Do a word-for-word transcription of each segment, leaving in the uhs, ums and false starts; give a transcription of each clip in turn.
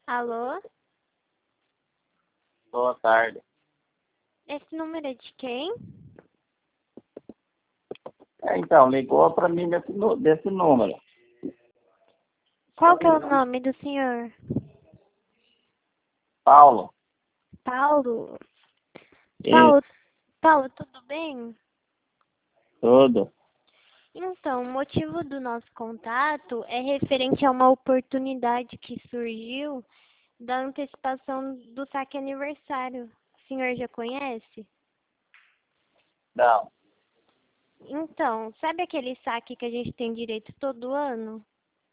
Alô? Boa tarde. Esse número é de quem? É, então, ligou para mim desse, nu- desse número. Qual que é o nome do senhor? Paulo. Paulo? Isso, Paulo, Paulo, tudo bem? tudo. Então, o motivo do nosso contato é referente a uma oportunidade que surgiu da antecipação do saque aniversário. O senhor já conhece? Não. Então, sabe aquele saque que a gente tem direito todo ano?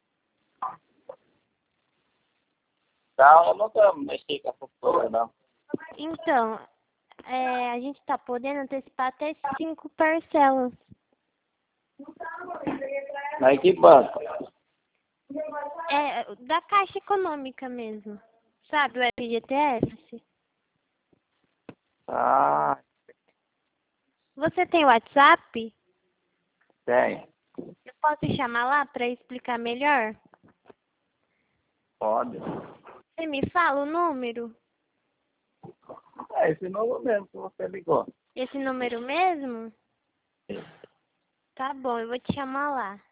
Não, eu nunca mexi com essas coisas, não. Então, é, a gente está podendo antecipar até cinco parcelas. Mas que banco? É, da Caixa Econômica mesmo. Sabe, o F G T S? Ah, Você tem WhatsApp? tem. Eu posso chamar lá para explicar melhor? Pode. Você me fala o número? É esse número mesmo que você ligou. Esse número mesmo? Isso. Tá bom, eu vou te chamar lá.